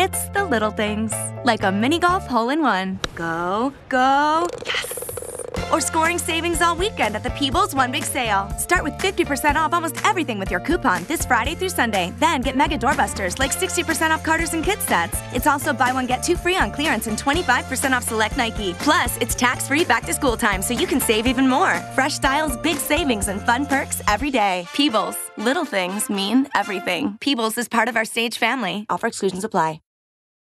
It's the little things, like a mini golf hole-in-one. Go, go, yes! Or scoring savings all weekend at the Peebles One Big Sale. Start with 50% off almost everything with your coupon this Friday through Sunday. Then get mega doorbusters like 60% off Carter's and kids sets. It's also buy one, get two free on clearance and 25% off select Nike. Plus, it's tax-free back to school time so you can save even more. Fresh styles, big savings, and fun perks every day. Peebles. Little things mean everything. Peebles is part of our Stage family. Offer exclusions apply.